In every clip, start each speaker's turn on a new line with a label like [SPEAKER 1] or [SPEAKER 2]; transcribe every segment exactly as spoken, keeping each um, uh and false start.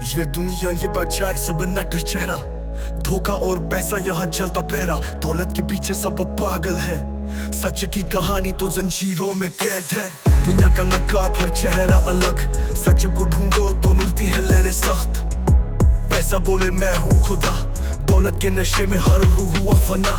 [SPEAKER 1] ये दुनिया ये बाजार सब नट चेहरा, धोखा और पैसा यहाँ चलता पैरा। दौलत के पीछे सब पागल है, सच की कहानी तो जंजीरों में कैद है। दुनिया का नकाब हर चेहरा अलग, सच को ढूंढो तो मिलती है लहरें सख्त। पैसा बोले मैं हूँ खुदा, दौलत के नशे में हर रूह हुआ फना।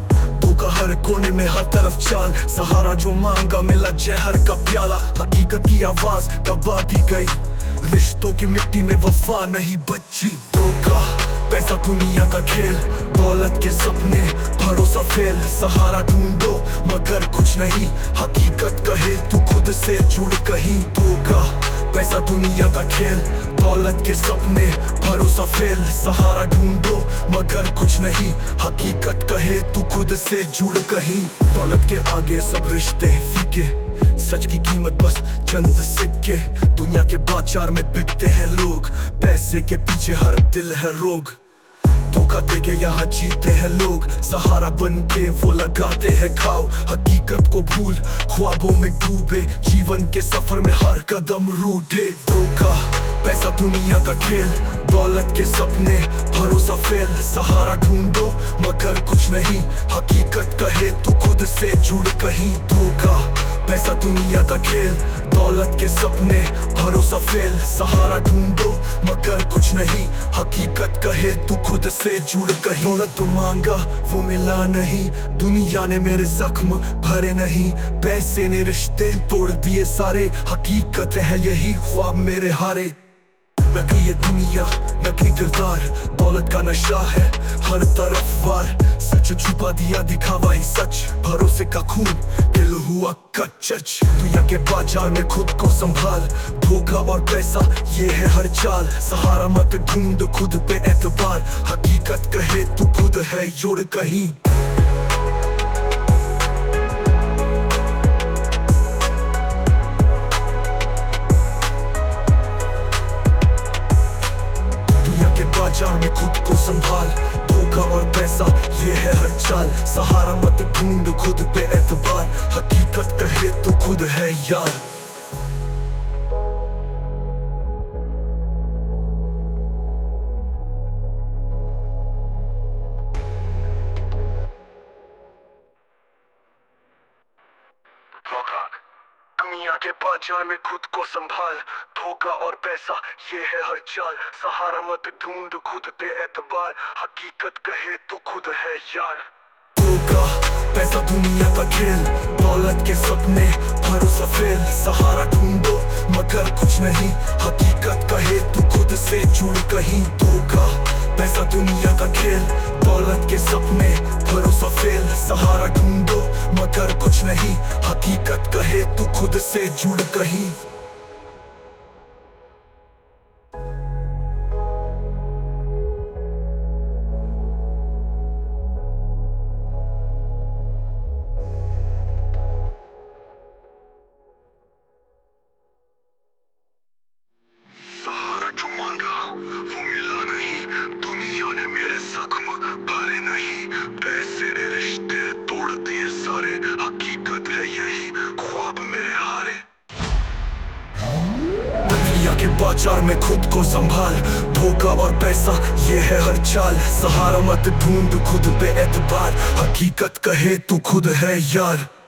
[SPEAKER 1] धोखा हर कोने में हर तरफ चाल, सहारा जो मांगा मिला जहर का प्याला। हकीकत की आवाज दबा दी गई, रिश्तों की मिट्टी में वफा नहीं बची। धोखा पैसा दुनिया का खेल, दौलत के सपने भरोसा फेल। सहारा ढूंढो मगर कुछ नहीं, हकीकत कहे तू खुद से जुड़ कहीं। धोखा पैसा दुनिया का खेल, दौलत के सपने भरोसा फेल। सहारा ढूंढो मगर कुछ नहीं, हकीकत कहे तू खुद से जुड़ कहीं। दौलत के आगे सब रिश्ते फीके, सच की कीमत बस चंद सिक्के। दुनिया के बाजार में बिकते हैं लोग, पैसे के पीछे हर दिल है रोग। धोखा देके यहाँ जीते हैं लोग, सहारा बन के वो लगाते हैं घाव। हकीकत को भूल ख्वाबों में डूबे, जीवन के सफर में हर कदम रूठे। धोखा पैसा दुनिया का खेल, दौलत के सपने भरोसा फेल। सहारा ढूंढो मगर कुछ नहीं, हकीकत कहे तू खुद से जुड़ कहीं। धोखा पैसा दुनिया का खेल, दौलत के सपने भरोसा फेल। सहारा ढूंढो मगर कुछ नहीं, हकीकत कहे तू खुद से जुड़ कहीं। दौलत तो मांगा वो मिला नहीं, दुनिया ने मेरे जख्म भरे नहीं। पैसे ने रिश्ते तोड़ दिए सारे, हकीकत है यही ख्वाब मेरे हारे। नकली ये दुनिया नकली किरदार, दौलत का नशा है हर तरफ वार। सच छुपा दिया दिखावा ही सच, भरोसे का खून दिल हुआ कच्च। दुनिया के बाजार में खुद को संभाल, धोखा और पैसा ये है हर चाल। सहारा मत ढूंढ खुद पे एतबार, हकीकत कहे तू खुद है जुड़ कहीं। बाजार में खुद को संभाल, धोखा और पैसा ये है हर चाल। सहारा मत ढूंढ खुद पे एतबार, हकीकत कहे तो खुद है यार। दुनिया के बाजार में खुद को संभाल, धोखा और पैसा ये है हर चाल। सहारा मत ढूंढ खुद पे एतबार, हकीकत कहे तो खुद है यार। धोखा पैसा दुनिया का खेल, दौलत के सपने भरोसा फेल। सहारा ढूंढो मगर कुछ नहीं, हकीकत कहे तू खुद से जुड़ कहीं। धोखा पैसा दुनिया का खेल, दौलत के सपने भरोसा फेल। सहारा ढूंढो मगर कुछ नहीं, हकीकत कहे तू खुद से जुड़ कहीं। सहारा जो मांगा वो मिला नहीं, दुनिया ने मेरे जख्म भरे नहीं। पैसे ने रिश्ते तोड़ दिए सारे, हकीकत है यही ख्वाब मेरे हारे। दुनिया के बाजार में खुद को संभाल, धोखा और पैसा ये है हर चाल। सहारा मत ढूंढ खुद पे एतबार, हकीकत कहे तू खुद है यार।